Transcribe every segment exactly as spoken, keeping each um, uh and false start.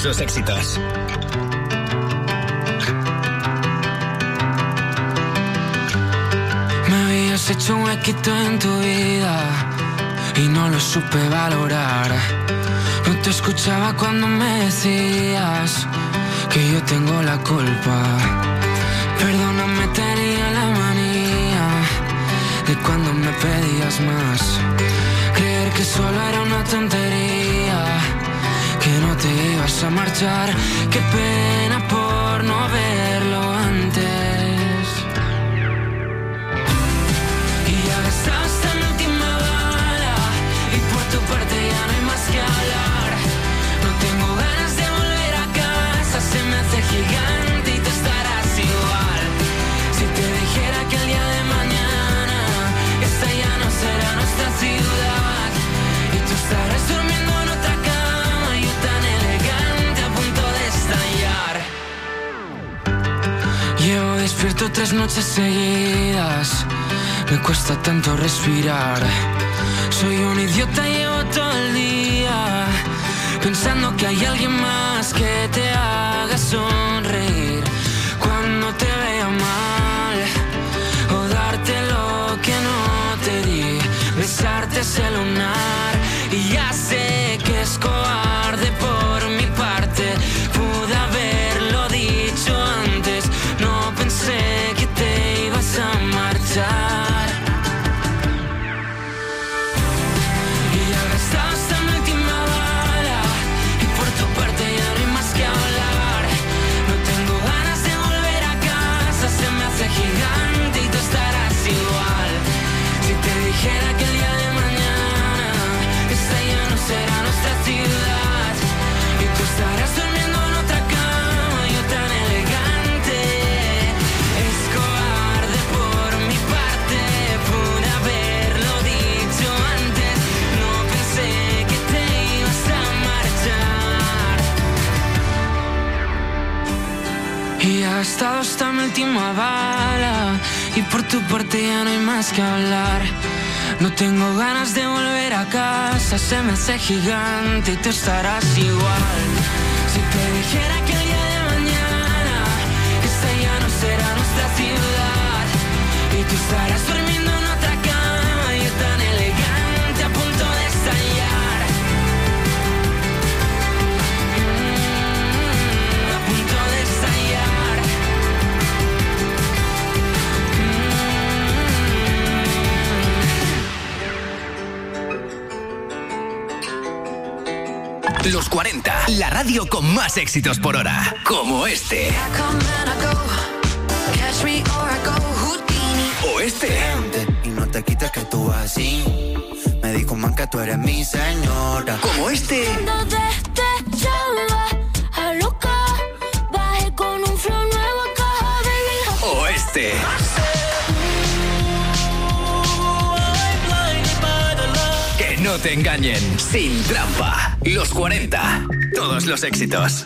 Todos los éxitos. Me habías hecho un huequito en tu vida y no lo supe valorar. No te escuchaba cuando me decías que yo tengo la culpa. Perdóname, tenía la manía de cuando me pedías más. Creer que solo era una tontería, que no te ibas a marchar. Qué pena por no verlo antes. Y ya gastaste la última bala y por tu parte ya no hay más que hablar. No tengo ganas de volver a casa, se me hace gigante y tú estarás igual. Si te dijera que el día de mañana esta ya no será nuestra ciudad y tú estarás durmiendo en otra cama, yo tan elegante a punto de estallar. Llevo despierto tres noches seguidas, me cuesta tanto respirar. Soy un idiota, llevo todo el día pensando que hay alguien más que te haga sonreír cuando te vea mal, o darte lo que no te di, besarte ese lunar. Y ya sé que es cobarde por mi parte, pude haberlo dicho antes, no pensé que te ibas a marchar. Dijera que el día de mañana esta ya no será nuestra ciudad y tú estarás durmiendo en otra cama, yo tan elegante. Es cobarde por mi parte, pude haberlo dicho antes, no pensé que te ibas a marchar. Y ha estado hasta mi última bala y por tu parte ya no hay más que hablar. No tengo ganas de volver a casa, se me hace gigante y tú estarás igual. Si te dijera que el día de mañana esta ya no será nuestra ciudad y tú estarás durmiendo en otra cama, yo tan elegante a punto de estallar. Mm, a punto de estallar. Los cuarenta, la radio con más éxitos por hora, como este. O este. Y no te quites que tú vas así. Me dijo man que tú eres mi señora. Como este. O este. Que no te engañen, sin trampa. Los cuarenta, todos los éxitos.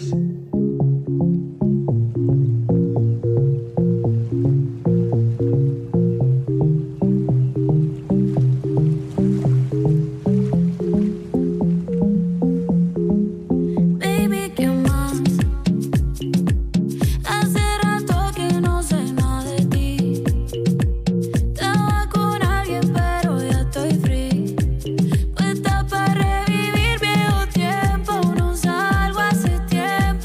Tiempo, no salgo hace tiempo.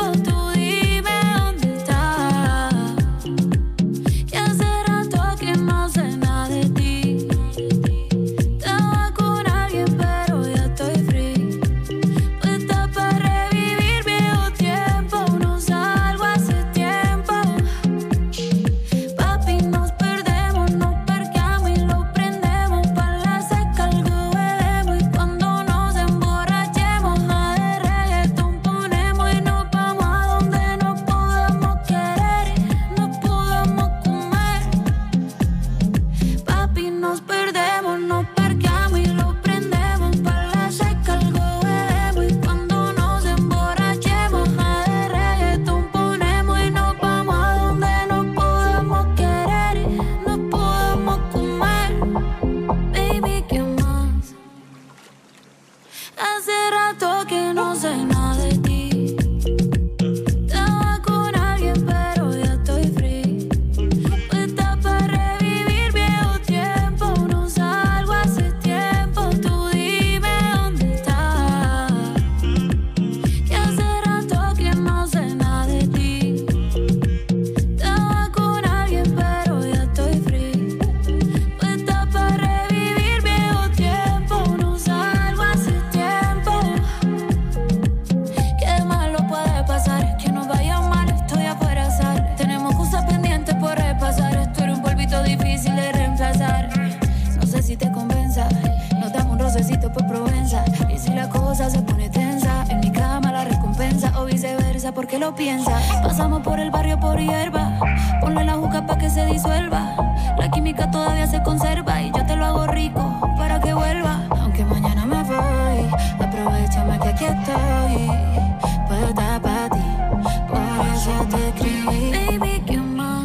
lo piensas. Pasamos por el barrio por hierba. Ponle la juca pa' que se disuelva. La química todavía se conserva y yo te lo hago rico para que vuelva. Aunque mañana me voy, aprovechame que aquí estoy. Puedo estar para ti, por eso te escribí. Baby, ¿qué más?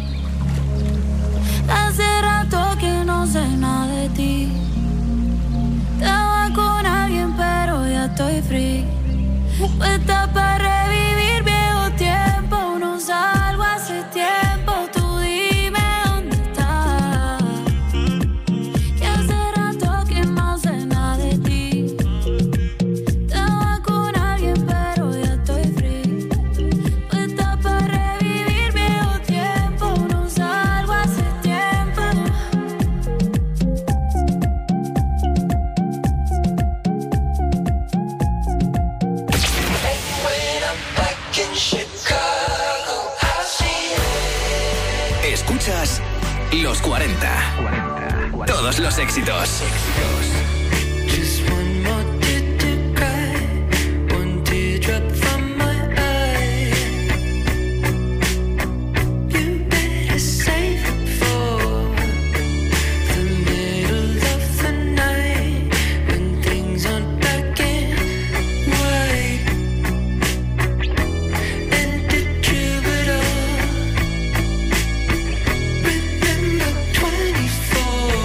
Hace rato que no sé nada de ti. Estaba con alguien pero ya estoy free. Puesta para revivir viejo tiempo. No salgo hace tiempo. Tú dime dónde estás. Que hace rato que no sé nada de ti. Estaba con alguien pero ya estoy free. Puesta para revivir viejo tiempo. No salgo hace tiempo. Escuchas Los cuarenta. Todos los éxitos. Just one more tear to cry, one teardrop from my eye. You better save it for the middle of the night, when things aren't black and white. And the troubadour, remember twenty-four.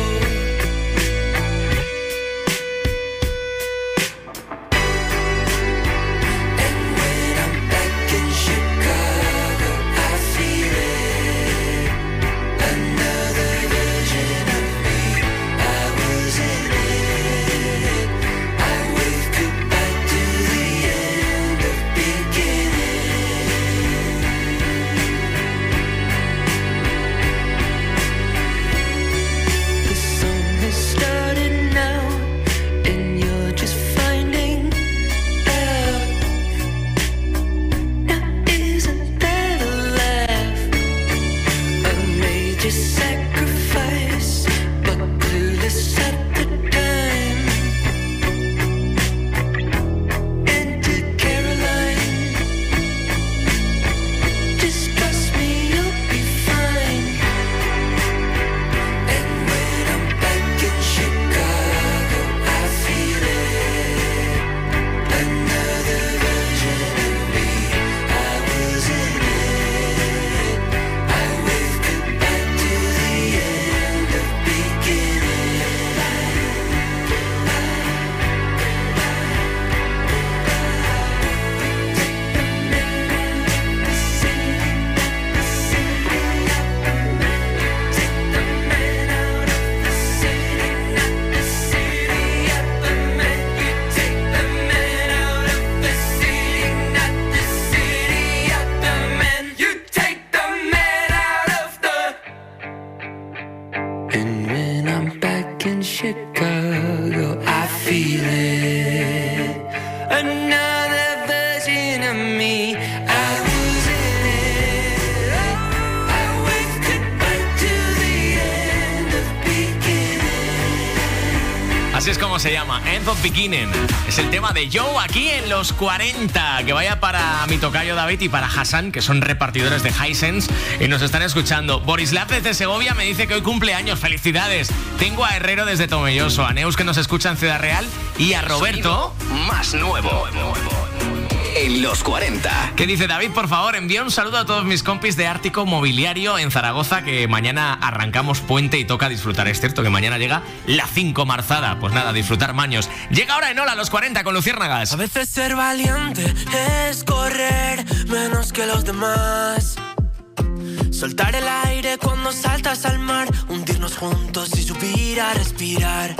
Así es como se llama, End of Beginning. Es el tema de Joe aquí en Los cuarenta. Que vaya para mi tocayo David y para Hassan, que son repartidores de Hisense y nos están escuchando. Borislav desde Segovia me dice que hoy cumple años. ¡Felicidades! Tengo a Herrero desde Tomelloso, a Neus que nos escucha en Ciudad Real y a Roberto... Más nuevo. En Los cuarenta. ¿Qué dice David? Por favor, envía un saludo a todos mis compis de Ártico Mobiliario en Zaragoza, que mañana arrancamos puente y toca disfrutar. Es cierto que mañana llega la cinco marzada. Pues nada, disfrutar maños. Llega ahora en Hola Los cuarenta con Luciérnagas. A veces ser valiente es correr menos que los demás. Soltar el aire cuando saltas al mar. Hundirnos juntos y subir a respirar.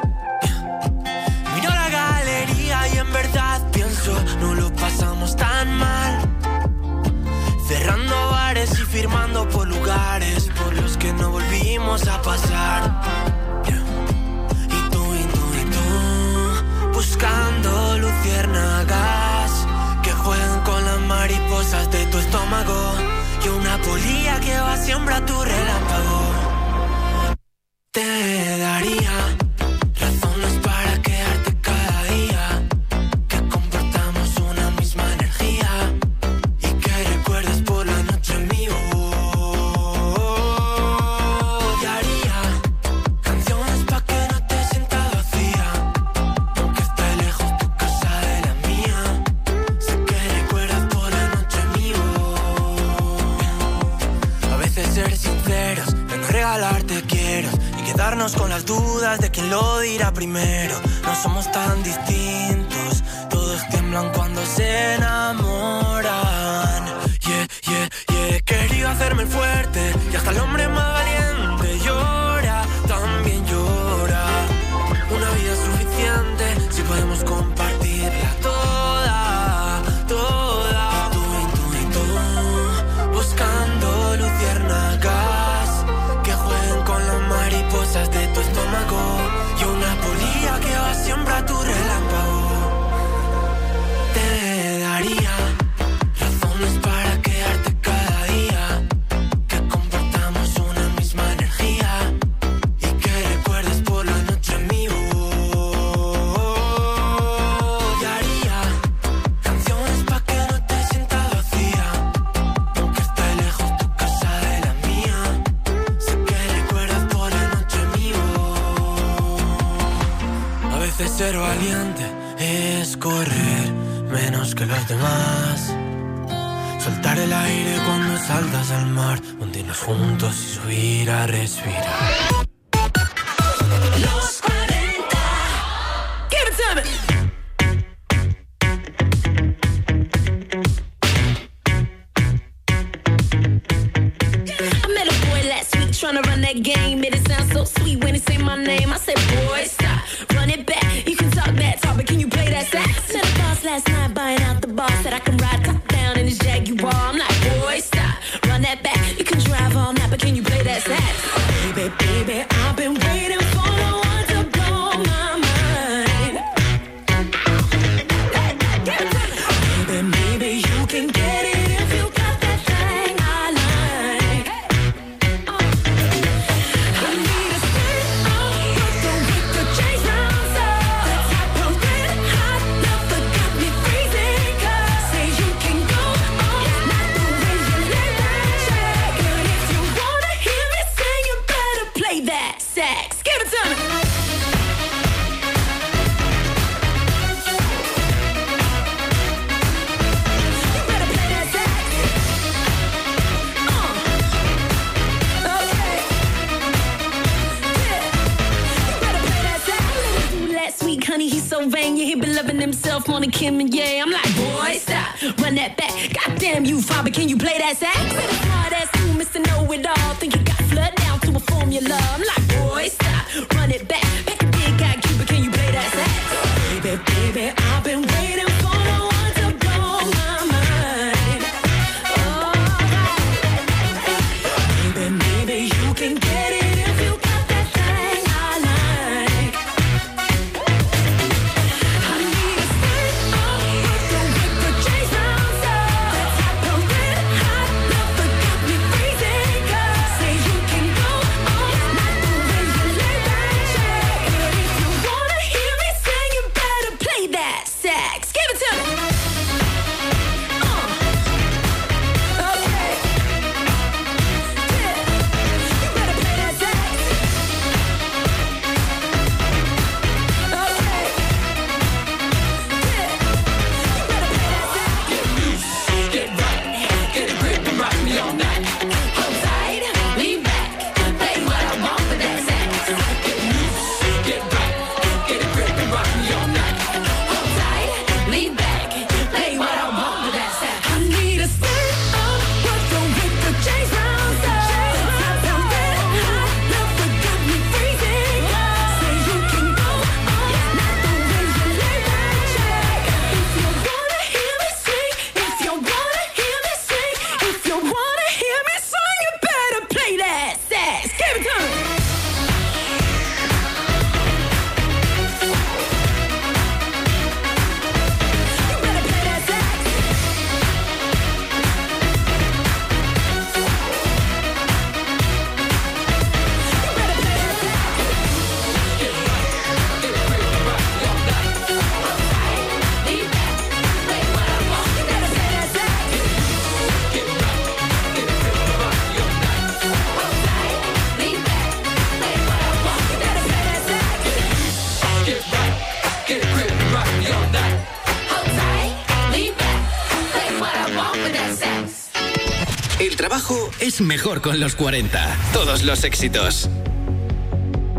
Miro la galería y en verdad pienso, no lo pasamos tan mal. Cerrando bares y firmando por lugares por los que no volvimos a pasar. Yeah. Y tú, y tú, y tú, buscando luciérnagas que jueguen con las mariposas de tu estómago. Y una polilla que va siempre a tu relámpago. Te daría razones para quedarte cada día, que compartamos una misma energía y quedarnos con las dudas de quién lo dirá primero. No somos tan distintos, todos tiemblan cuando se enamoran. Yeah, yeah, yeah, he querido hacerme el fuerte y hasta el hombre más valiente llora, también llora. Una vida es suficiente si podemos compartirla toda, toda. Y tú, y tú, y tú, buscando luciérnagas que jueguen con las mariposas de tu estómago. Y una polilla que va siempre a tu relámpago. Te daría razones para quedarte cada día, que compartamos una misma energía y que recuerdes por la noche mi voz. Y haría canciones pa' que no te sientas vacía, aunque esté lejos tu casa de la mía. Sé que recuerdas por la noche mi voz. A veces ser valiente es correr menos que los demás, soltar el aire cuando saltas al mar, hundirnos juntos y subir a respirar. Los cuarenta. Give it to me. I met a boy last week trying to run that game. Made it sound so sweet when he say my name. I said, boy, stop, run it back. You can talk that talk, but can you play that sax? Met a boss last night buying out the boss, said I can ride top down in his Jaguar. I'm like, boy, stop, run that back. You can drive all night, but can you play that sax? Baby, baby, I've been waiting for the one to blow my mind. Hey, give it to me. Baby, maybe you can get it if you got that thing I like. Oh. I need a stick of rhythm with the chains round up. The type of red hot love that got me freezing cold. Say you can go all night the way you lay that track. But if you wanna hear me sing, you better play that sax. Give it to me. You better play that sax. Uh. Okay. Yeah. You better play that sax. Last week, honey, he's so vain. Yeah, he been loving himself more than Kim and Ye. I'm like, boy, stop, run that back. Goddamn you, father, can you play that sax? With a smart ass you, Mister Know-It-All. Think you got flood down to a formula. I'm like, boy, stop, run it back. Back a big guy, Cuba, can you play that sax? Baby, baby, I've been waiting for the one to blow my mind. Oh, baby, maybe you can get it if you got that thing I like. I need a stick of rhythm with the chains round up. The type of red hot love that got me freezing cold. Say you can go all night the way you lay that track. But if you wanna hear me sing, you better play that sax. Give it to me. Uh. Okay. Yeah. You better play that sax. Okay. Yeah. You better play that sax. Get loose, get right, get a grip and rock me all night. Hold tight, lean back, play what I want with that sax. Get loose, get right, get a grip and rock me all night. Hold tight, lean back, play what I want with that sax. I need a stick of rhythm with the chains round up. Type of red hot love that got me freezing cold. Say you can go all night the way you lay that track. If you wanna hear me sing, if you wanna hear me sing, if you wanna hear me sing, you better play that sax. Give it to me. You better play that sax. El trabajo es mejor con los cuarenta. Todos los éxitos.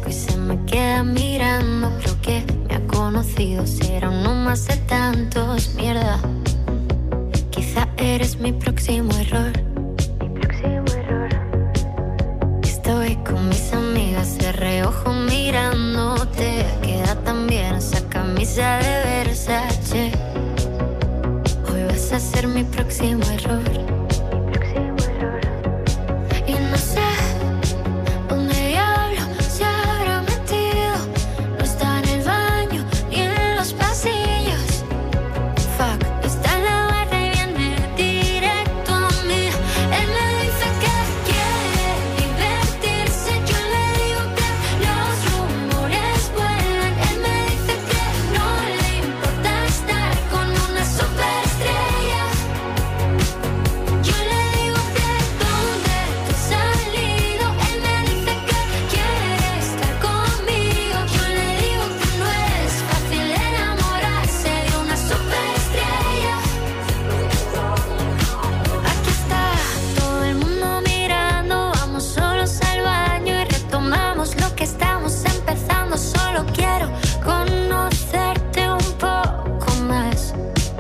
refresco y se me queda mirando. Creo que me ha conocido, será uno más de tantos. Mierda, quizá eres mi próximo error. Mi próximo error. Estoy con mis amigas de reojo mirándote. Queda tan bien esa camisa de Versace. Hoy vas a ser mi próximo error. Mi próximo error. Y no sé dónde diablo se habrá metido. No está en el baño ni en los pasillos. Fuck, está en la barra y viene directo a mí. Él me dice que quiere divertirse. Yo le digo que los rumores vuelan. Él me dice que no le importa estar con una superestrella. Yo le digo que dónde tú has salido. Él me dice que quiere estar conmigo. Yo le digo que no es fácil enamorarse de una superestrella. Aquí está todo el mundo mirando. Vamos solos al baño y retomamos lo que estamos empezando. Solo quiero conocerte un poco más.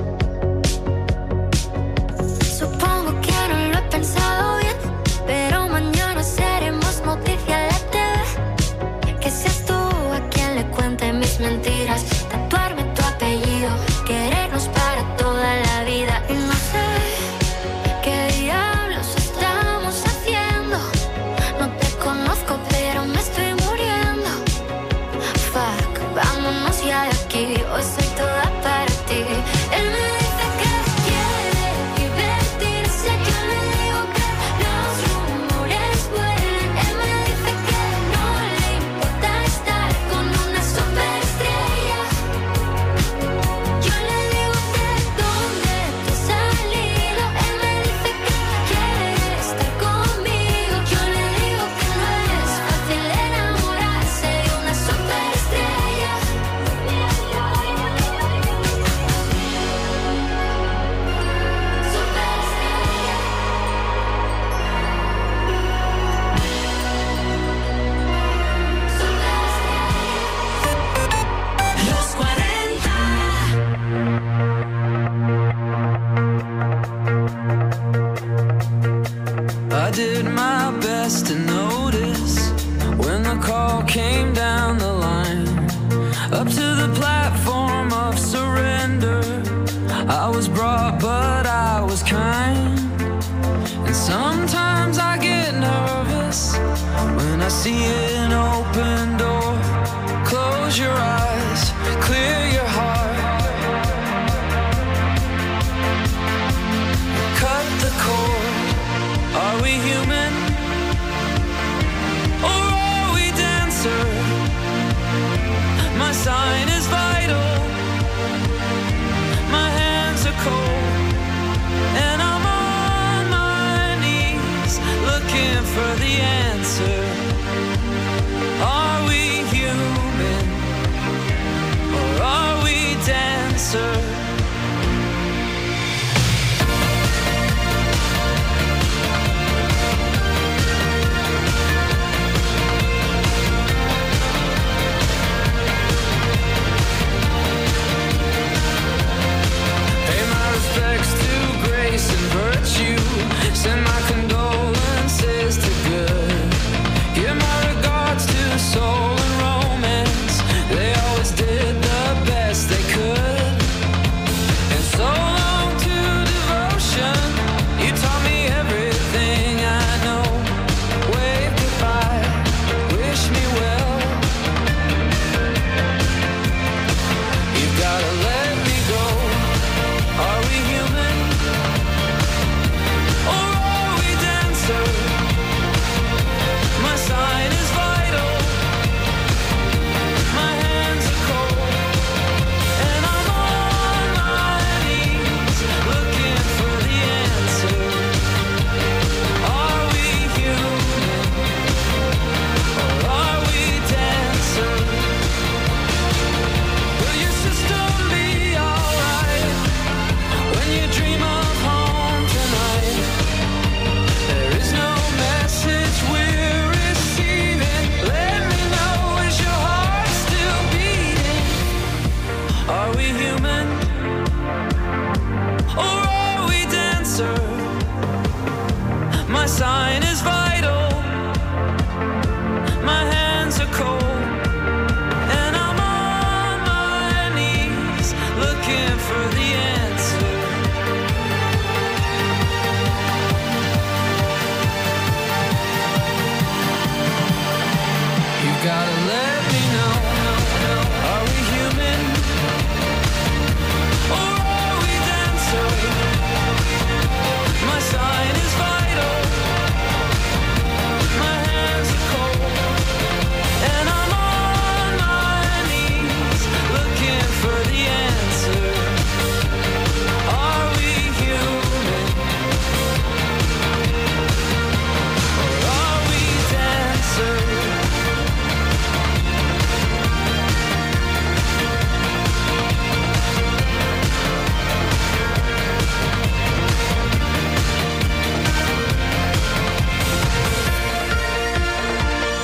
Supongo que no lo he pensado bien, pero mañana seremos noticia en la T V. Que seas tú a quien le cuente mis mentiras. Tatuarme tu apellido, querernos para toda la vida. Y no sé qué diablos estamos haciendo. No te conozco, pero me estoy muriendo. Fuck, vámonos ya de aquí. Hoy soy toda para ti. Él me dice que quiere divertirse. Yo le digo que los rumores vuelan. Él me dice que no le importa estar con una superestrella. Yo le digo que dónde tú has salido. Él me dice que quiere estar conmigo. Yo le digo que no es fácil enamorarse de una superestrella. Los cuarenta. I did my best to notice when the call came down the line. Up to the platform of surrender, I was brought but I was kind. And sometimes I get nervous when I see an open door. Close your eyes, clear your heart. Cut the cord. Are we human? Or are we dancer? My sign is vital. My hands are cold. And I'm on my knees looking for the answer.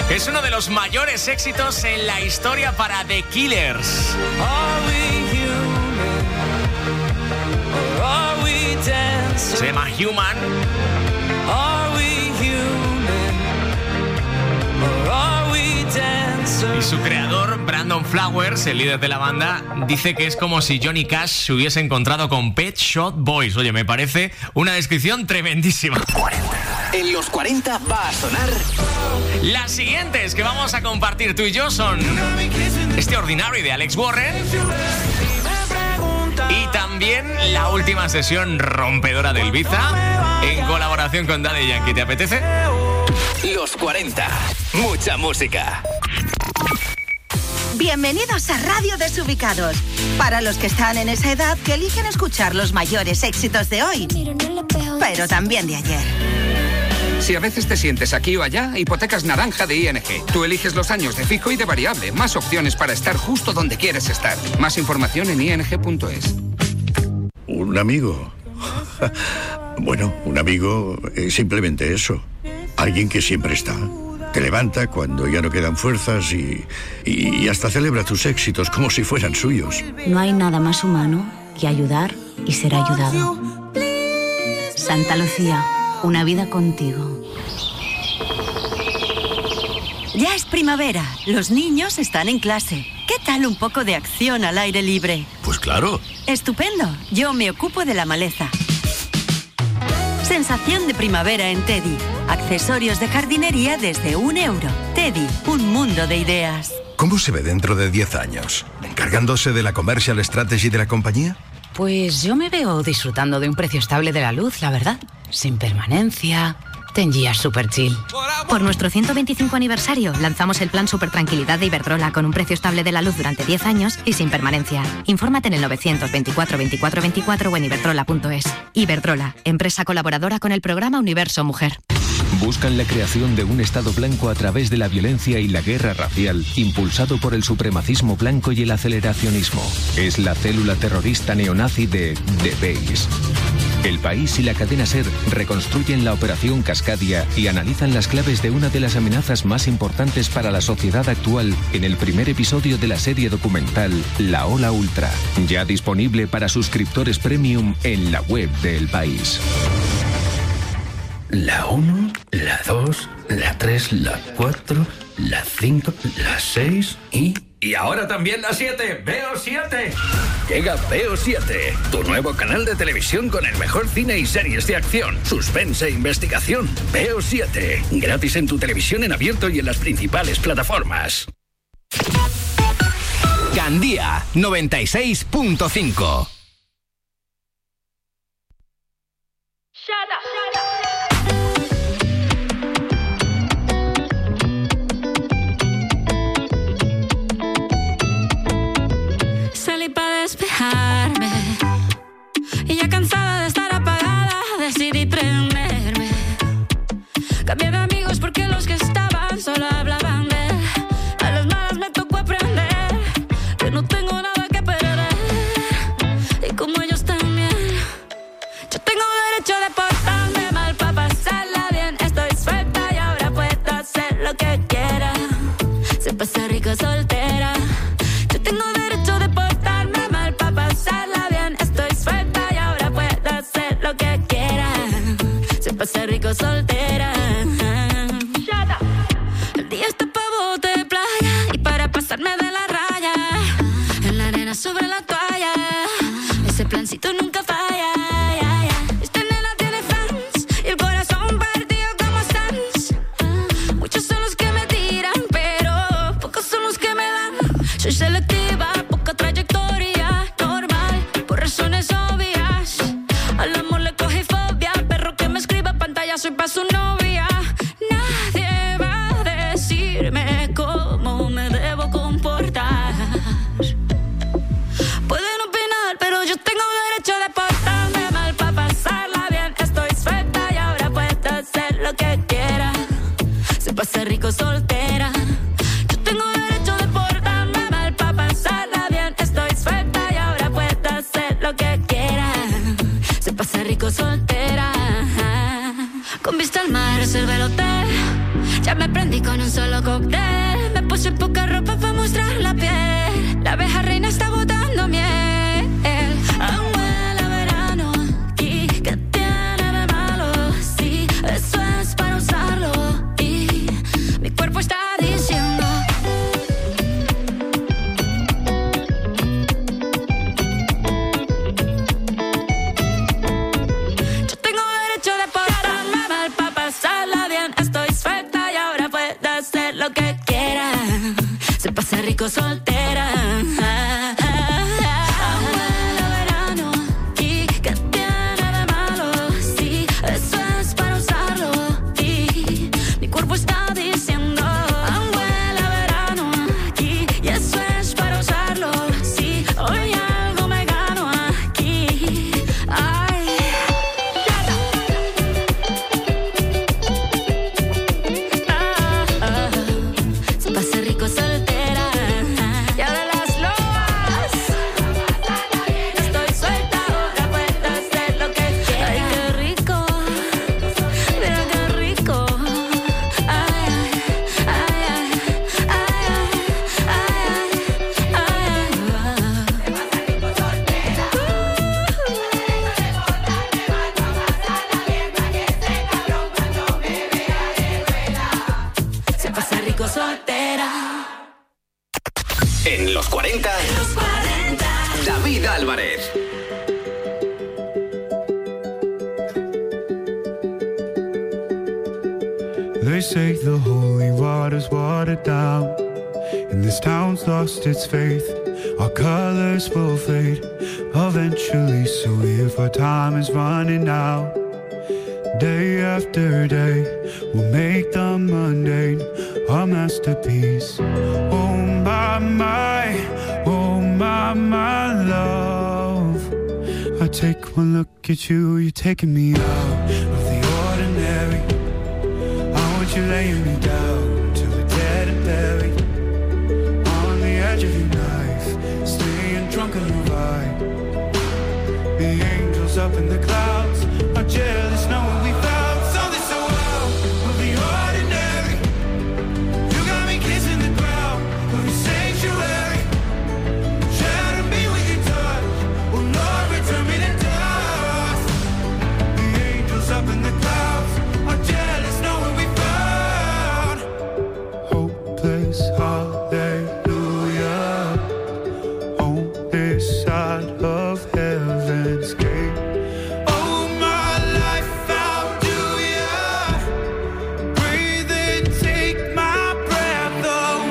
Es uno de los mayores éxitos en la historia para The Killers. Se llama Human. Y su creador, Brandon Flowers, el líder de la banda, dice que es como si Johnny Cash se hubiese encontrado con Pet Shop Boys. Oye, me parece una descripción tremendísima. En los cuarenta va a sonar... Las siguientes que vamos a compartir tú y yo son este Ordinary de Alex Warren y también la última sesión rompedora de Ibiza en colaboración con Daddy Yankee. ¿Te apetece? Los cuarenta. Mucha música. Bienvenidos a Radio Desubicados. Para los que están en esa edad que eligen escuchar los mayores éxitos de hoy, pero también de ayer. Si a veces te sientes aquí o allá, Hipotecas Naranja de I N G. Tú eliges los años de fijo y de variable. Más opciones para estar justo donde quieres estar. Más información en i n g punto es. Un amigo. Bueno, un amigo es simplemente eso. Alguien que siempre está. Te levanta cuando ya no quedan fuerzas y, y, y hasta celebra tus éxitos como si fueran suyos. No hay nada más humano que ayudar y ser ayudado. Santa Lucía, una vida contigo. Ya es primavera, los niños están en clase. ¿Qué tal un poco de acción al aire libre? Pues claro. Estupendo, yo me ocupo de la maleza. Sensación de primavera en Teddy. Accesorios de jardinería desde un euro. Teddy, un mundo de ideas. ¿Cómo se ve dentro de diez años? ¿Encargándose de la commercial strategy de la compañía? Pues yo me veo disfrutando de un precio estable de la luz, la verdad. Sin permanencia. Ten Years Super Chill. Por nuestro ciento veinticinco aniversario, lanzamos el plan Super Tranquilidad de Iberdrola con un precio estable de la luz durante diez años y sin permanencia. Infórmate en el novecientos veinticuatro veinticuatro veinticuatro o en iberdrola punto es. Iberdrola, empresa colaboradora con el programa Universo Mujer. Buscan la creación de un Estado blanco a través de la violencia y la guerra racial, impulsado por el supremacismo blanco y el aceleracionismo. Es la célula terrorista neonazi de The Base. El País y la cadena SER reconstruyen la operación Cascadia y analizan las claves de una de las amenazas más importantes para la sociedad actual en el primer episodio de la serie documental La Ola Ultra, ya disponible para suscriptores premium en la web de El País. La uno, la dos, la tres, la cuatro, la cinco, la seis y... Y ahora también la siete, Veo siete. Llega Veo siete, tu nuevo canal de televisión con el mejor cine y series de acción, suspense e investigación. Veo siete, gratis en tu televisión en abierto y en las principales plataformas. Gandía noventa y seis punto cinco. Salí para despejarme y ya cansada de estar apagada decidí prenderme. Cambié de amigos porque los que estaban solo hablaban de él. A las malas me tocó aprender que no tengo nada que perder y como ellos también. Yo tengo derecho de portarme mal para pasarla bien. Estoy suelta y ahora puedo hacer lo que quiera. Se pasa rico soltera. Yo tengo derecho de portarme mal para pasarla bien. Estoy suelta y ahora puedo hacer lo que quiera. Se pasa rico soltera. El día está pa' bote de playa y para pasarme de la raya. En la arena sobre la toalla. Ese plancito nunca falla. Esta nena tiene fans y el corazón partido como Sans. Muchos son los que me tiran, pero pocos son los que me dan. Soy selectiva, poca trayectoria, normal, por razones obvias. Al amor le cogí fobia, perro que me escriba pantalla, soy pa' su novia. Nadie va a decirme cómo me debo comportar. Pueden opinar, pero yo tengo derecho de portarme mal pa' pasarla bien. Estoy suelta y ahora puedo hacer lo que quiera. Se pasa rico soltera. Yo tengo derecho de portarme mal pa' pasarla bien. Estoy suelta y ahora puedo hacer lo que quiera. Se pasa rico soltera. Con vista al mar reservé el hotel. Ya me prendí con un solo cóctel. Me puse poca ropa para mostrar la piel. La abeja reina está botando miel. Aún huele a verano aquí. ¿Qué tiene de malo? Sí, eso es para usarlo. Y mi cuerpo está diciendo: yo tengo derecho de portarme mal para pasarla bien. Estoy suelta y ahora puedo hacer lo que quiera. Se pasa rico soltera. En los cuarenta, David Álvarez. They say the holy water's watered down, and this town's lost its faith. Our colors will fade eventually, so if our time is running out, day after day, we'll make the mundane our masterpiece. Oh my, my, oh my, my love. I take one look at you, you're taking me out of the ordinary. I want you laying me down till we're dead and buried, on the edge of your knife, staying drunk on your vibe. The angels up in the clouds are jealous knowing we found something so out of the ordinary. You got me kissing the ground of your sanctuary, shadow me with your touch. Oh Lord, return me to dust. The angels up in the clouds are jealous knowing we found hopeless hallelujah on this side of heaven's gate. Oh my life, how do ya breathe and take my breath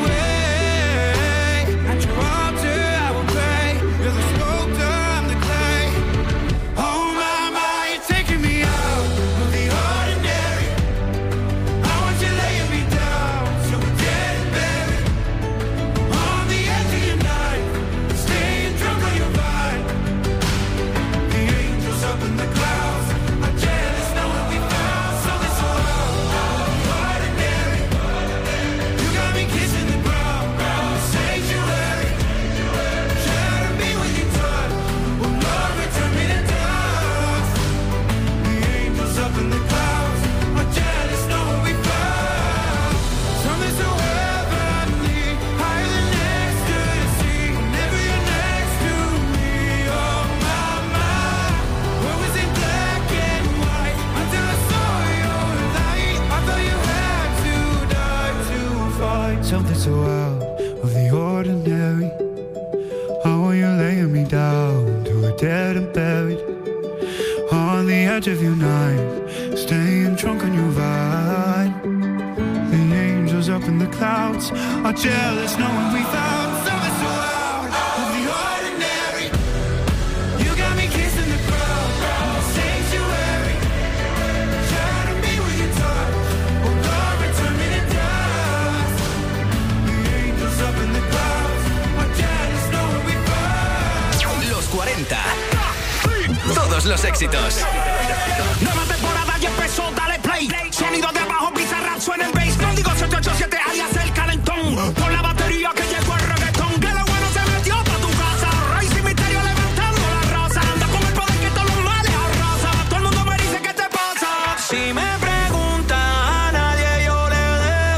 away? At your altar I will pray, you're the sculptor, I'm the clay. Oh my, my, you're taking me out of the ordinary. I want you laying me down till we're dead and buried, on the edge of your knife, staying drunk on your vine. The angels up in the clouds are jealous knowing we found something so out of the ordinary. You got me kissing the ground, sanctuary, shadow me with your touch. Oh Lord, return me to dust. The angels up in the clouds are jealous knowing we found something so heavenly, higher than ecstasy. Whenever you're next to me, oh my, my. What was in black and white until I saw your light? I thought you had to die to find something so out of the ordinary. How are you laying me down till we're dead and buried, on the edge of your knife, staying drunk on your vine. The angels up in the clouds are jealous knowing we found something so out of the ordinary. You got me kissing the ground, sanctuary, shadow me with your touch. Oh Lord, return me to dust. The angels up in the clouds are jealous knowing we found. Los cuarenta. Todos los éxitos. Nueva temporada ya empezó, dale play. Sonido de abajo, Bizarrap, suena el bass. No digo siete ocho siete, alias el calentón. Con la batería que llegó el reggaetón. Que lo bueno se metió pa' tu casa. Rey sin misterio levantando la raza. Anda con el poder que todos los males arrasa. Todo el mundo me dice, ¿qué te pasa? Si me preguntan a nadie yo le dejo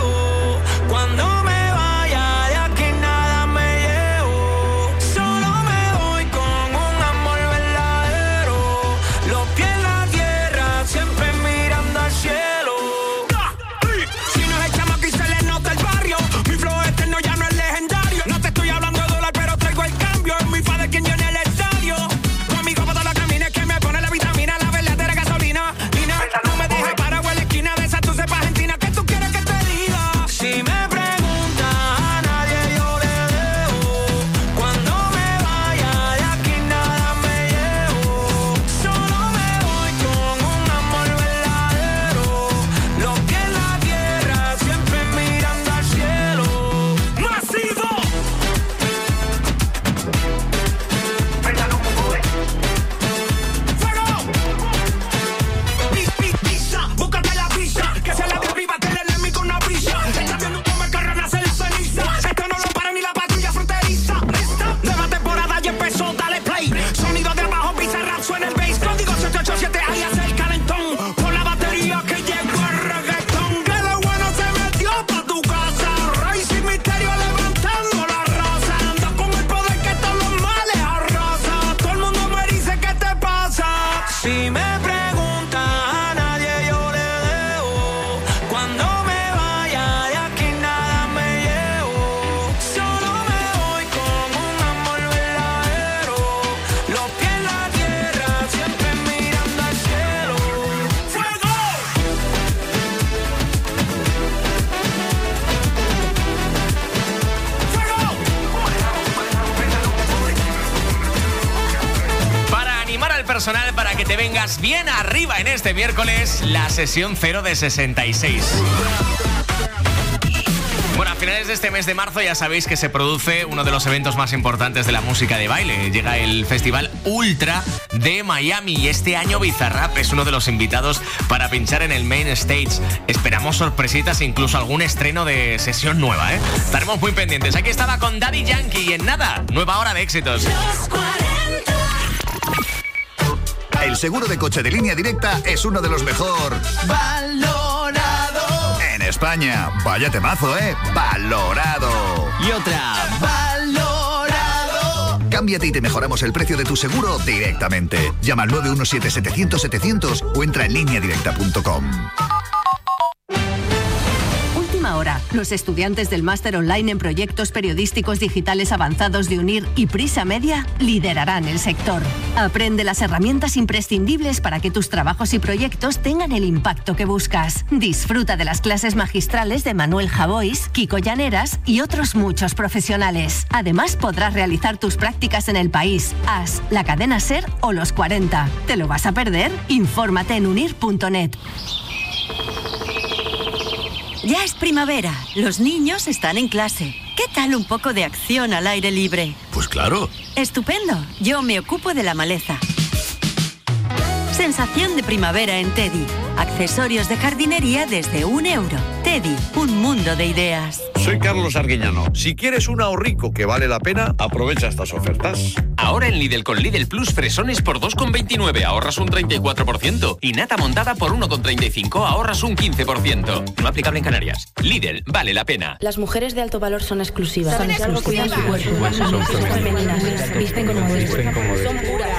personal para que te vengas bien arriba en este miércoles, la sesión cero de sesenta y seis. Bueno, a finales de este mes de marzo ya sabéis que se produce uno de los eventos más importantes de la música de baile. Llega el Festival Ultra de Miami y este año Bizarrap es uno de los invitados para pinchar en el Main Stage. Esperamos sorpresitas, incluso algún estreno de sesión nueva, ¿eh? Estaremos muy pendientes. Aquí estaba con Daddy Yankee y en nada, nueva hora de éxitos. El seguro de coche de Línea Directa es uno de los mejor valorado en España. Vaya temazo, ¿eh? Valorado. Y otra. Valorado. Cámbiate y te mejoramos el precio de tu seguro directamente. Llama al nueve uno siete, setecientos, setecientos o entra en línea directa punto com. Hora. Los estudiantes del máster online en proyectos periodísticos digitales avanzados de UNIR y Prisa Media liderarán el sector. Aprende las herramientas imprescindibles para que tus trabajos y proyectos tengan el impacto que buscas. Disfruta de las clases magistrales de Manuel Javois, Kiko Llaneras y otros muchos profesionales. Además, podrás realizar tus prácticas en El País, As, la cadena SER o Los cuarenta. ¿Te lo vas a perder? Infórmate en unir punto net. Ya es primavera, los niños están en clase. ¿Qué tal un poco de acción al aire libre? Pues claro. Estupendo, yo me ocupo de la maleza. Sensación de primavera en Teddy. Accesorios de jardinería desde un euro. Teddy, un mundo de ideas. Soy Carlos Arguiñano. Si quieres un ahorrico que vale la pena, aprovecha estas ofertas. Ahora en Lidl con Lidl Plus fresones por dos con veintinueve ahorras un treinta y cuatro por ciento y nata montada por uno con treinta y cinco ahorras un quince por ciento. No aplicable en Canarias. Lidl, vale la pena. Las mujeres de alto valor son exclusivas. Son exclusivas. Cuidan su cuerpo. Son femeninas. Visten como deben. Son puras.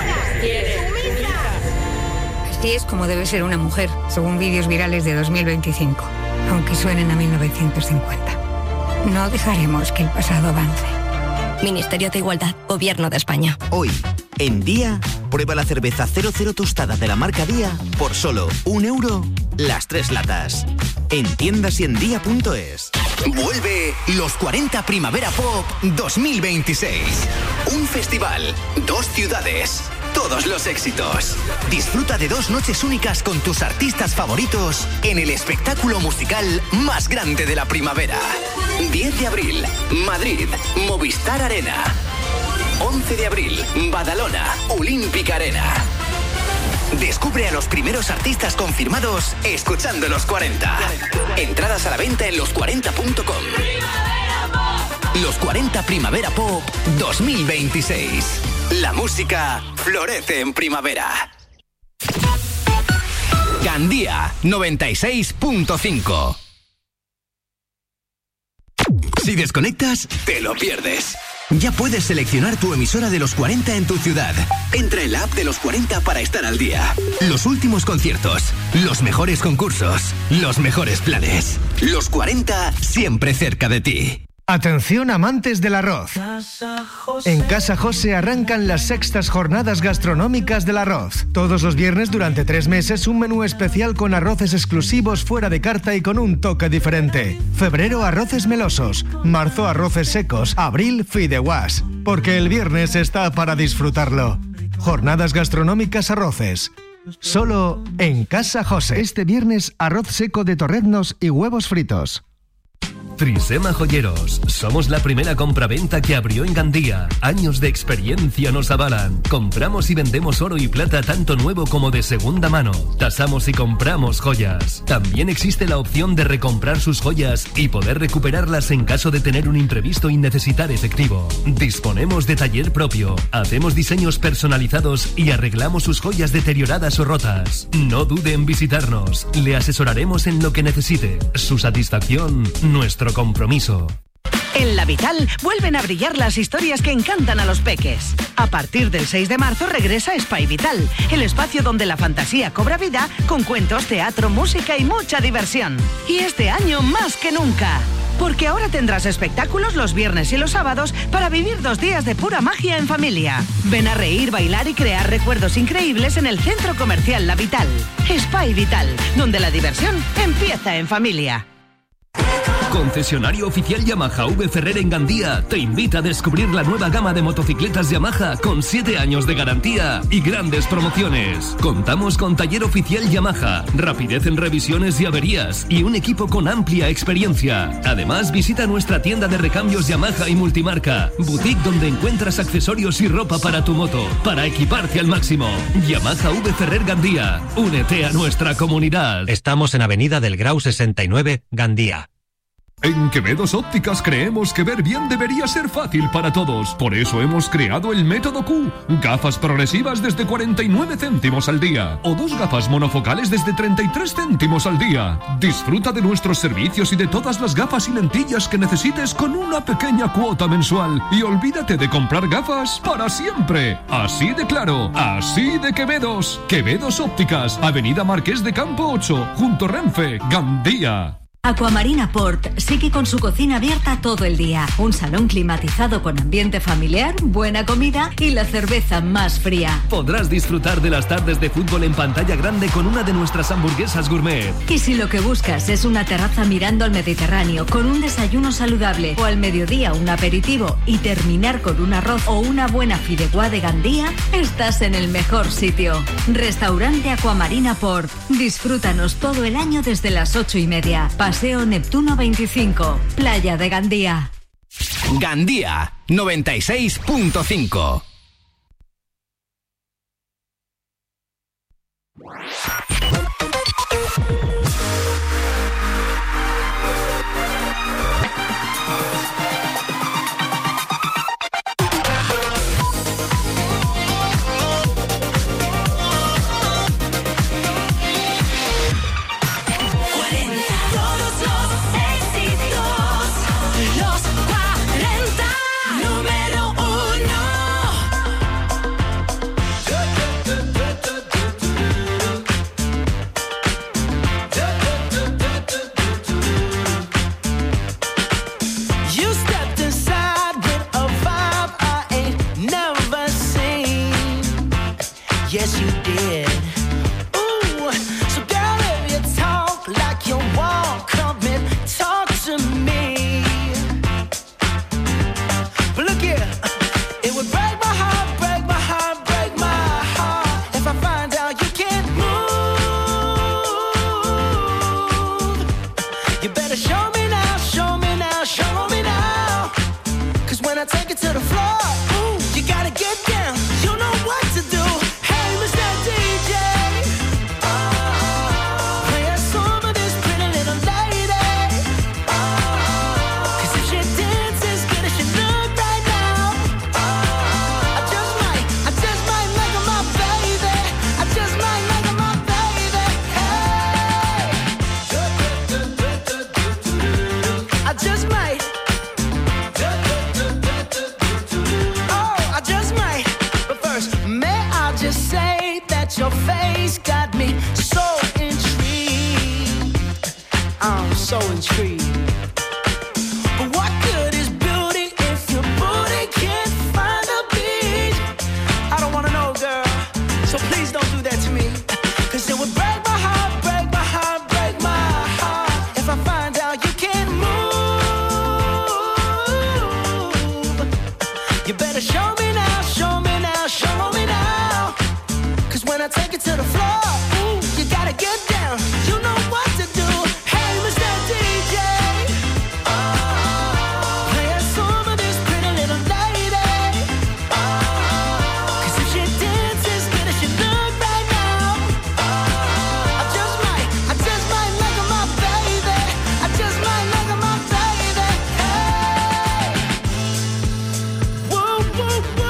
Así es como debe ser una mujer, según vídeos virales de dos mil veinticinco, aunque suenen a mil novecientos cincuenta. No dejaremos que el pasado avance. Ministerio de Igualdad, Gobierno de España. Hoy, en Día, prueba la cerveza cero cero tostada de la marca Día por solo un euro las tres latas. En tiendas y en día punto es. Vuelve los cuarenta Primavera Pop dos mil veintiséis. Un festival, dos ciudades, todos los éxitos. Disfruta de dos noches únicas con tus artistas favoritos en el espectáculo musical más grande de la primavera. diez de abril, Madrid, Movistar Arena. once de abril, Badalona, Olímpica Arena. Descubre a los primeros artistas confirmados escuchando los cuarenta. Entradas a la venta en los cuarenta punto com. Los cuarenta Primavera Pop dos mil veintiséis. La música florece en primavera. Gandía noventa y seis punto cinco. Si desconectas, te lo pierdes. Ya puedes seleccionar tu emisora de los cuarenta en tu ciudad. Entra en la app de los cuarenta para estar al día. Los últimos conciertos, los mejores concursos, los mejores planes. Los cuarenta siempre cerca de ti. Atención amantes del arroz. En Casa José arrancan las sextas jornadas gastronómicas del arroz. Todos los viernes durante tres meses un menú especial con arroces exclusivos fuera de carta y con un toque diferente. Febrero arroces melosos, marzo arroces secos, abril fideuás. Porque el viernes está para disfrutarlo. Jornadas gastronómicas arroces. Solo en Casa José. Este viernes arroz seco de torreznos y huevos fritos. Trisema Joyeros. Somos la primera compraventa que abrió en Gandía. Años de experiencia nos avalan. Compramos y vendemos oro y plata tanto nuevo como de segunda mano. Tasamos y compramos joyas. También existe la opción de recomprar sus joyas y poder recuperarlas en caso de tener un imprevisto y necesitar efectivo. Disponemos de taller propio. Hacemos diseños personalizados y arreglamos sus joyas deterioradas o rotas. No dude en visitarnos. Le asesoraremos en lo que necesite. Su satisfacción, nuestro compromiso. En La Vital vuelven a brillar las historias que encantan a los peques. A partir del seis de marzo regresa Spy Vital, el espacio donde la fantasía cobra vida con cuentos, teatro, música y mucha diversión. Y este año más que nunca, porque ahora tendrás espectáculos los viernes y los sábados para vivir dos días de pura magia en familia. Ven a reír, bailar y crear recuerdos increíbles en el Centro Comercial La Vital. Spy Vital, donde la diversión empieza en familia. Concesionario oficial Yamaha V Ferrer en Gandía te invita a descubrir la nueva gama de motocicletas Yamaha con siete años de garantía y grandes promociones. Contamos con taller oficial Yamaha, rapidez en revisiones y averías y un equipo con amplia experiencia. Además, visita nuestra tienda de recambios Yamaha y multimarca, boutique donde encuentras accesorios y ropa para tu moto, para equiparte al máximo. Yamaha V Ferrer Gandía, únete a nuestra comunidad. Estamos en Avenida del Grau sesenta y nueve, Gandía. En Quevedos Ópticas creemos que ver bien debería ser fácil para todos. Por eso hemos creado el método Q. Gafas progresivas desde cuarenta y nueve céntimos al día. O dos gafas monofocales desde treinta y tres céntimos al día. Disfruta de nuestros servicios y de todas las gafas y lentillas que necesites con una pequeña cuota mensual. Y olvídate de comprar gafas para siempre. Así de claro, así de Quevedos. Quevedos Ópticas, Avenida Marqués de Campo ocho, junto Renfe, Gandía. Aquamarina Port sigue con su cocina abierta todo el día. Un salón climatizado con ambiente familiar, buena comida y la cerveza más fría. Podrás disfrutar de las tardes de fútbol en pantalla grande con una de nuestras hamburguesas gourmet. Y si lo que buscas es una terraza mirando al Mediterráneo con un desayuno saludable o al mediodía un aperitivo y terminar con un arroz o una buena fideuá de Gandía, estás en el mejor sitio. Restaurante Aquamarina Port. Disfrútanos todo el año desde las ocho y media. Paseo Neptuno veinticinco, Playa de Gandía. Gandía noventa y seis punto cinco. Whoa, whoa, whoa.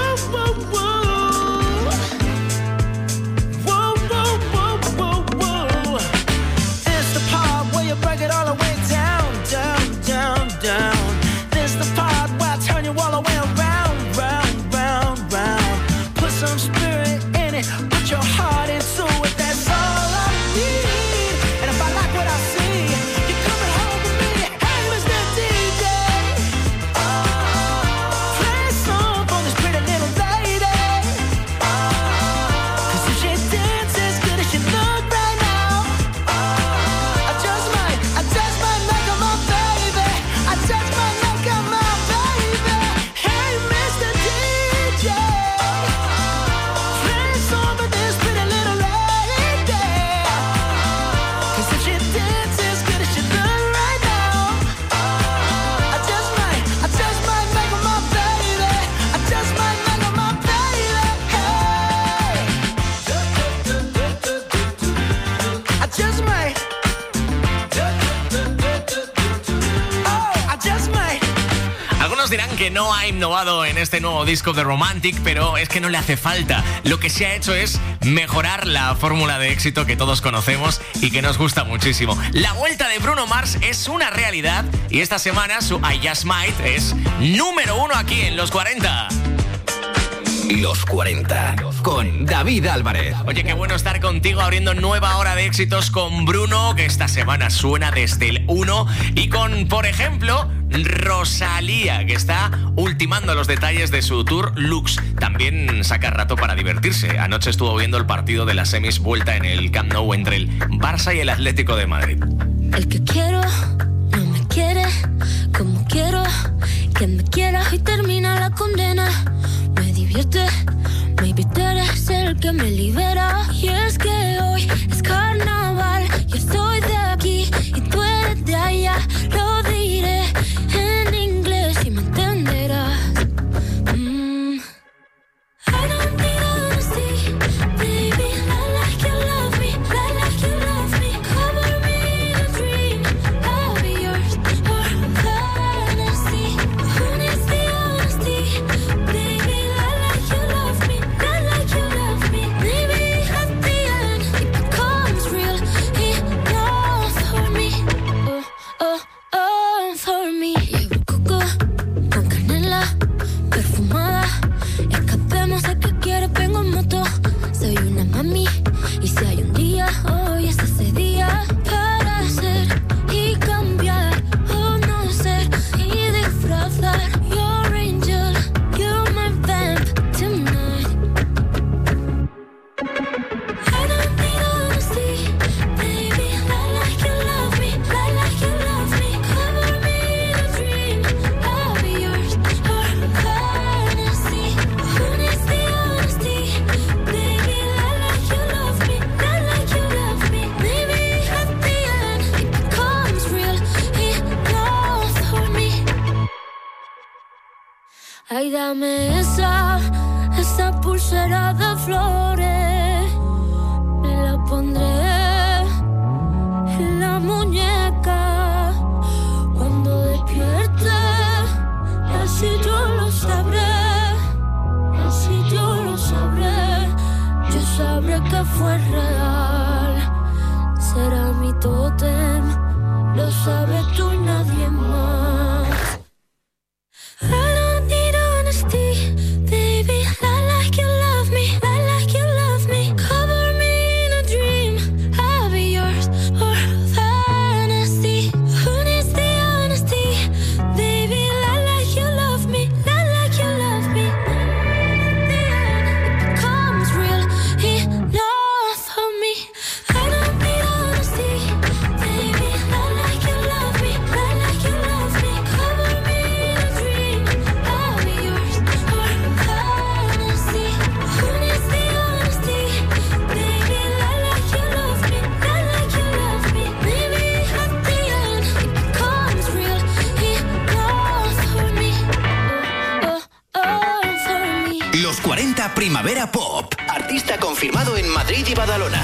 Algunos dirán que no ha innovado en este nuevo disco de Romantic, pero es que no le hace falta. Lo que se ha hecho es mejorar la fórmula de éxito que todos conocemos y que nos gusta muchísimo. La vuelta de Bruno Mars es una realidad y esta semana su I Just Might es número uno aquí en Los cuarenta. Los cuarenta, con David Álvarez. Oye, qué bueno estar contigo abriendo nueva hora de éxitos con Bruno, que esta semana suena desde el uno, y con, por ejemplo, Rosalía, que está ultimando los detalles de su tour Lux. También saca rato para divertirse. Anoche estuvo viendo el partido de las semis vuelta en el Camp Nou entre el Barça y el Atlético de Madrid. El que quiero no me quiere como quiero que me quiera y termina la condena. Me divierte, maybe tú eres el que me libera. Y es que hoy es carnaval, yo soy de aquí y tú eres de allá. Lo diré en inglés y me entenderás. Mm. I don't need honesty, baby, I like you love me, I like you love me. Cover me in a dream, I'll be yours for fantasy. Who needs the honesty, baby, I like you love me, I like you love me. Maybe at the end it becomes real enough for me. Oh, oh, oh, for me. Llevo coco con canela perfumada. Escapemos a que quieres, vengo en moto. Soy una mami y si hay un día, hoy es ese día para ser y cambiar o no ser y disfrazar. Your angel, you're my vamp tonight. I don't need honesty, baby, I like you love me, I like you love me. Cover me in a dream, I'll be yours for fantasy. Who needs the honesty, baby, I like you love me, I like you love me. Maybe at the end it becomes real enough for me. Ay, dame esa, esa pulsera de flores. Me la pondré en la muñeca cuando despierte. Así yo lo sabré, así yo lo sabré. Yo sabré que fue real. Será mi tótem, lo sabes tú y nadie más. I don't need honesty, baby, I like you love me, I like you love me. Cover me in a dream, I'll be yours for fantasy. Who needs the honesty, baby, I like you love me, I like you love me. At the end it becomes real enough for me. I don't need honesty, baby, I like you love me, I like you love me. Cover me in a dream, I'll be yours for fantasy. Who needs the honesty, baby, I like you love me, I like you love me. Maybe at the end it becomes real enough for me. Oh, oh, oh, for me. Los cuarenta Primavera Pop. Artista confirmado en Madrid y Badalona.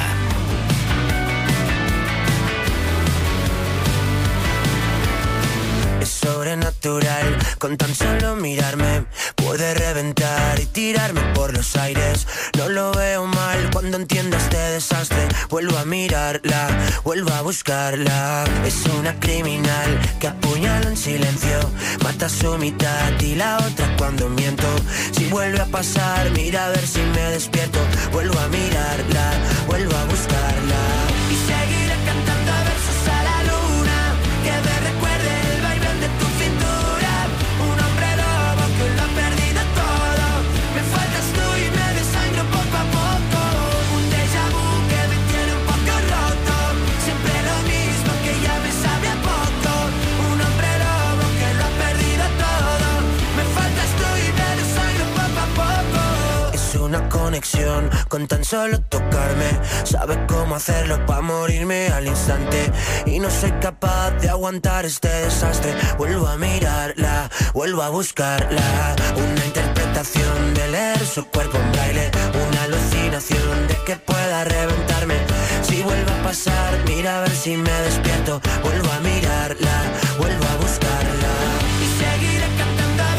Es sobrenatural, con tan solo mirarme puede reventar y tirarme por los aires. No lo veo mal cuando entiendo este desastre. Vuelvo a mirarla, vuelvo a buscarla. Es una criminal que apuñala en silencio, mata a su mitad y la otra cuando miento. Si vuelve a pasar, mira a ver si me despierto. Vuelvo a mirarla, vuelvo a buscarla. Y seguiré cantando versos a la luna, que me recuerde el vaivén de tu cintura. Un hombre lobo que lo ha perdido todo. Me faltas tú y me desangro poco a poco. Un déjà vu que me tiene un poco roto. Siempre lo mismo que ya me sabe a poco. Un hombre lobo que lo ha perdido todo. Me faltas tú y me desangro poco a poco. Es una conexión con tan solo tocarme. Sabe cómo hacerlo para morirme al instante. Y no soy capaz de aguantar este desastre. Vuelvo a mirarla, vuelvo a buscarla. Una interpretación de leer su cuerpo en braille. Una alucinación de que pueda reventarme. Si vuelve a pasar, mira a ver si me despierto. Vuelvo a mirarla, vuelvo a buscarla. Y seguiré cantando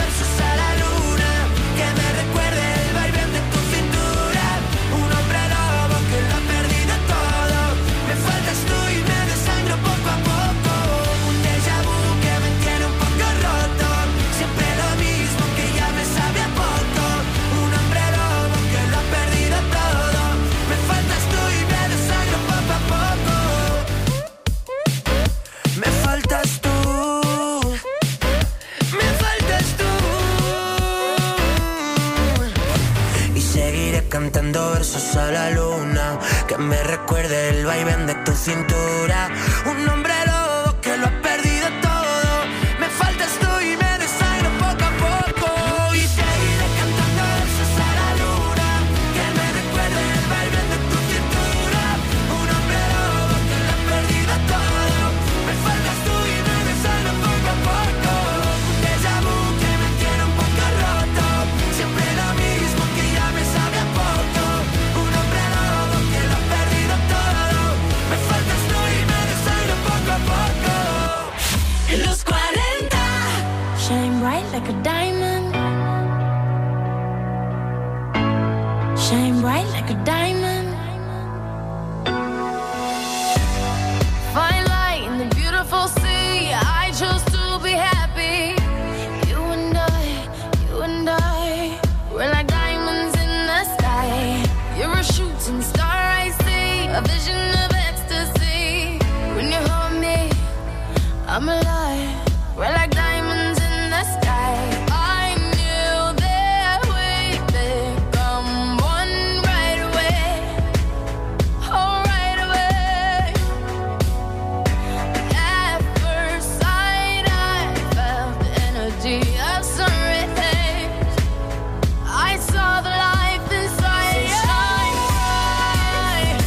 cantando versos a la luna, que me recuerde el vaivén de tu cintura. Un hombre lobo que lo ha perdido todo. Me faltas tú y me desairo poco a poco. Y seguiré cantando versos a la luna, que me recuerde el vaivén de tu cintura. Un hombre lobo que lo ha perdido todo. Me faltas tú y me desairo poco a poco. Un déjà vu que me tiene un poco roto. Siempre lo mismo que ya me sabe a poco. Un hombre lobo que lo ha perdido todo. Me faltas tú y me desairo poco a poco. En los cuarenta, shine bright like a diamond. Shine bright like a diamond. Fine light in the beautiful sea. I chose to be happy. You and I, you and I, we're like diamonds in the sky. You're a shooting star I see, a vision of ecstasy. When you hold me, I'm alive. We're like diamonds in the sky. I knew that we'd become one right away. Oh, right away. At first sight, I felt the energy of sun rays. I saw the life inside you. Shine bright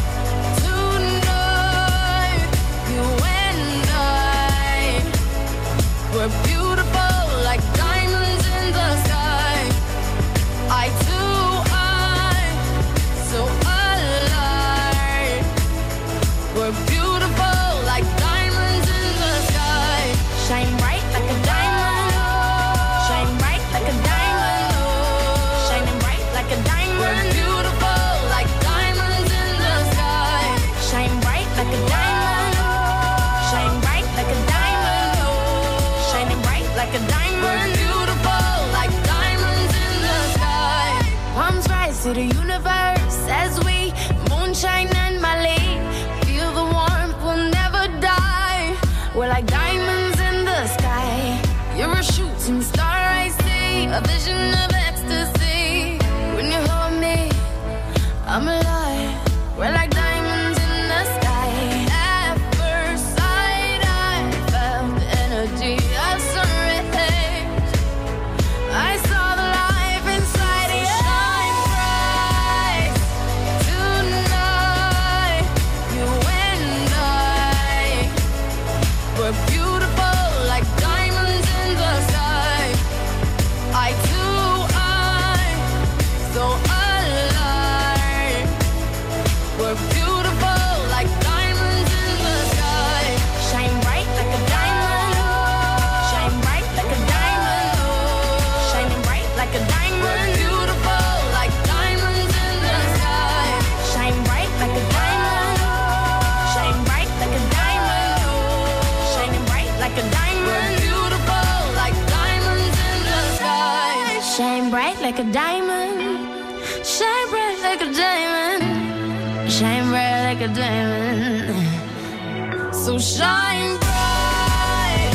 tonight. You and I, we're beautiful like diamonds in the sky. I too, I, so alive. We're beautiful like diamonds in the sky. Shine bright like a diamond. Shine bright like a diamond. Shining bright like a diamond. We're beautiful like diamonds in the sky. Shine bright like a diamond. Shine bright like a diamond. Shining bright like a diamond. We're beautiful like diamonds in the sky. Palms rise to the universe as we moonshine and Malay. Feel the warmth, we'll never die. We're like diamonds in the sky. You're a shooting star I see, a vision of ecstasy. When you hold me, I'm alive. We're like diamonds in the sky. At first sight, I felt the energy of sun rays. I saw the life inside you. Shine bright tonight. You and I, we're beautiful like diamonds in the sky. I too, I, so alive. We're beautiful like diamonds in the sky. Shine bright like a diamond. Shine bright like a diamond. Shining bright like a diamond. We're beautiful like diamonds in the sky. Shine bright like a diamond. Shine bright like a diamond. Shining bright like a diamond. We're beautiful like diamonds in the sky. Shine bright like a diamond. Shine bright like a diamond. Shine bright like a diamond. So shine bright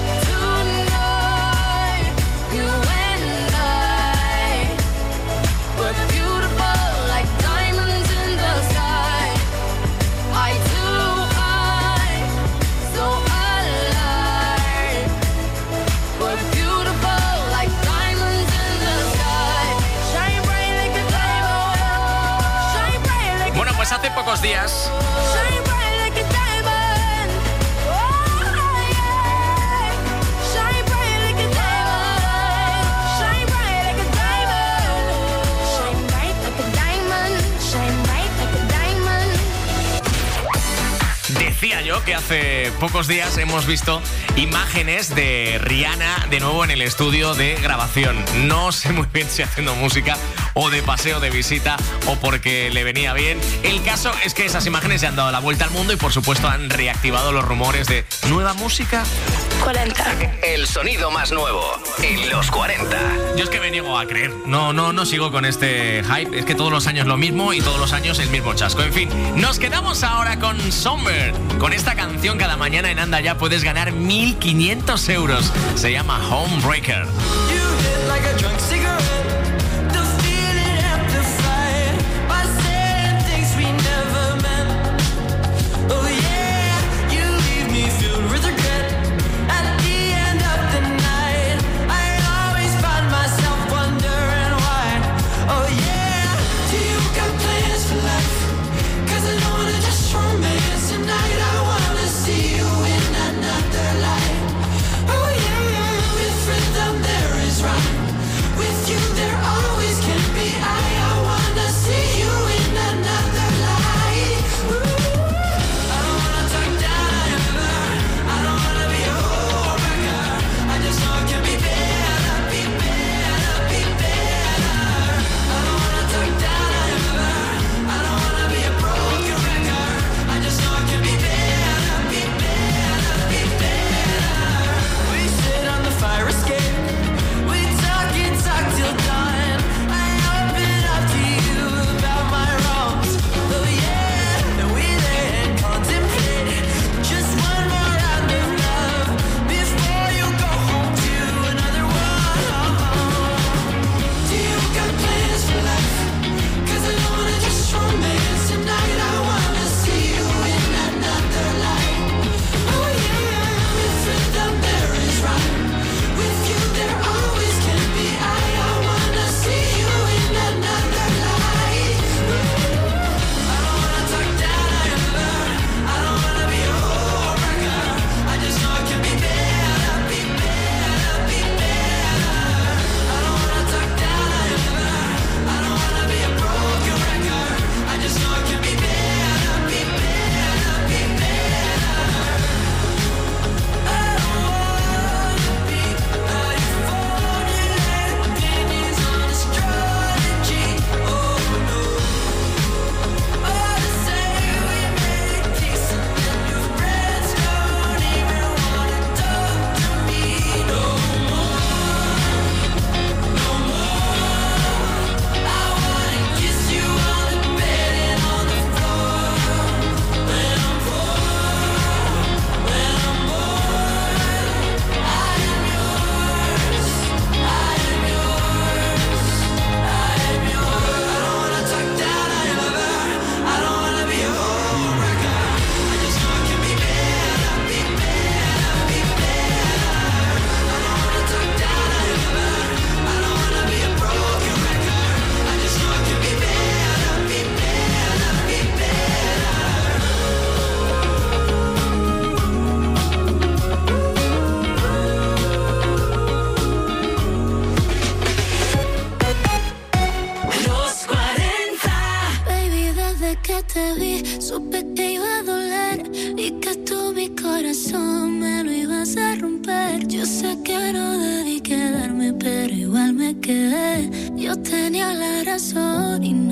tonight. You and I, we're beautiful like diamonds in the sky. I too, I, so alive. We're beautiful like diamonds in the sky. Shine bright like a diamond. Shine bright like a Bueno, pues hace pocos días Shine bright like a diamond. Oh, yeah. Shine bright like a diamond. Shine bright like a diamond. Shine bright like a diamond. Shine bright like a diamond. decía yo que hace pocos días hemos visto imágenes de Rihanna de nuevo en el estudio de grabación. No sé muy bien si haciendo música o de paseo de visita o porque le venía bien. El caso es que esas imágenes se han dado la vuelta al mundo y por supuesto han reactivado los rumores de nueva música. cuarenta. El sonido más nuevo en los cuarenta. Yo es que me niego a creer. No, no, no sigo con este hype. Es que todos los años lo mismo y todos los años el mismo chasco. En fin, nos quedamos ahora con Somber. Con esta canción cada mañana en Anda Ya puedes ganar mil quinientos euros. Se llama Homebreaker. Like a drunk cigarette, the feeling amplified. Yo tenía la razón y